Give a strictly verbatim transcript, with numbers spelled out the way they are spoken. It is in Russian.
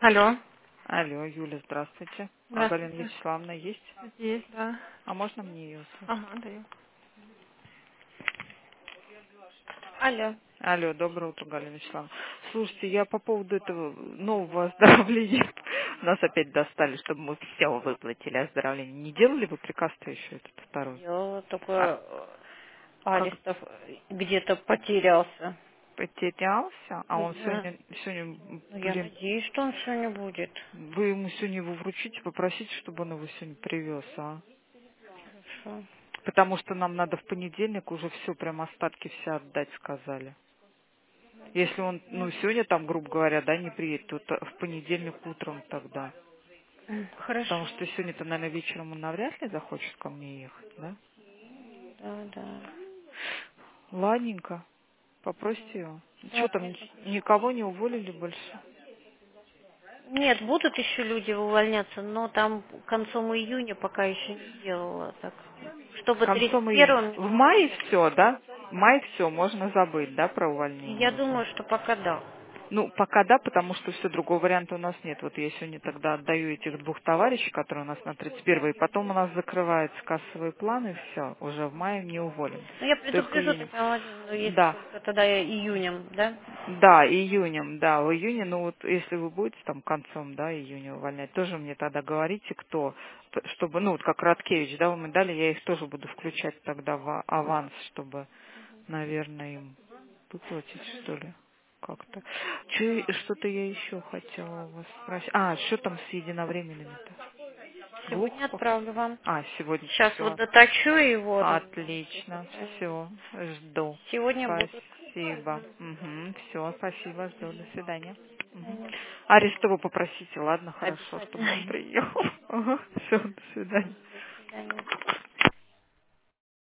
Алло. Алло, Юля, здравствуйте. А Галина Здравствуйте. Вячеславовна есть? Есть, да. А можно мне ее услышать? Ага, даю. Алло. Алло, доброе утро, Галина Вячеславовна. Слушайте, я по поводу этого нового оздоровления, нас опять достали, чтобы мы все выплатили оздоровление. Не делали вы приказ-то еще этот второй? Делала, А только э, как Аристов где-то потерялся. потерялся? А он Да. сегодня, сегодня, Ну, я блин, надеюсь, что он сегодня будет. вы ему сегодня его вручите, попросите, чтобы он его сегодня привез, а? Хорошо. Потому что нам надо в понедельник уже все, прям остатки все отдать, сказали. Если он, ну, сегодня там, грубо говоря, да, не приедет, то т- в понедельник утром тогда. М, Потому Хорошо. что сегодня-то, наверное, вечером он навряд ли захочет ко мне ехать, да? Да, да. Ладненько, попросите его. Что Да, там, я ни- попрошу. никого не уволили больше? Нет, будут еще люди увольняться, но там концом июня пока еще не делала. Так, чтобы тридцать Концом июня. первым В мае нет. все, да? В мае все, можно забыть, да, про увольнение Я уже? думаю, что пока да. Ну, пока да, потому что все, другого варианта у нас нет. Вот я сегодня тогда отдаю этих двух товарищей, которые у нас на тридцать первое, и потом у нас закрываются кассовые планы, все, уже в мае не уволим. Ну, я Только предупрежу, ты июнь. прямо, ну, если Да, только тогда я июнем, да? да, июнем, да, в июне, ну вот если вы будете там концом, да, июня увольнять, тоже мне тогда говорите, кто, п- чтобы, ну вот как Радкевич, да, вы мне дали, я их тоже буду включать тогда в а- аванс, чтобы, наверное, им выплатить, что ли, как-то. Чё- Что-то я еще хотела у вас спросить. А, что там с единовременными-то? Сегодня Глухов? отправлю вам. А, сегодня Сейчас вот все. доточу его, думаю, сейчас Отлично, отправим. все, жду. Сегодня будут. Спасибо. Все, спасибо, жду. До свидания. Мгм. Мгм. Арестову попросите, ладно, хорошо, чтобы он Обязательно. приехал. Все, до свидания. До свидания.